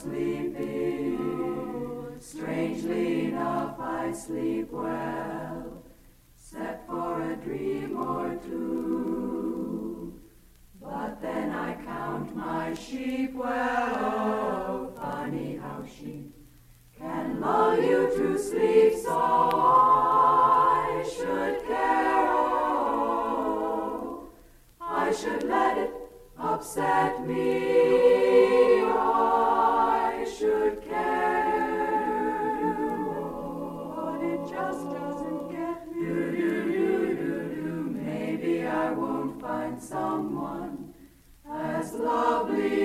sleeping. Strangely enough, I sleep well, except for a dream or two. But then I count my sheep well. Oh, funny how sheep can lull you to sleep, so I should care. Oh, I should let it upset me. I should care. But it just doesn't get me. Maybe I won't find someone as lovely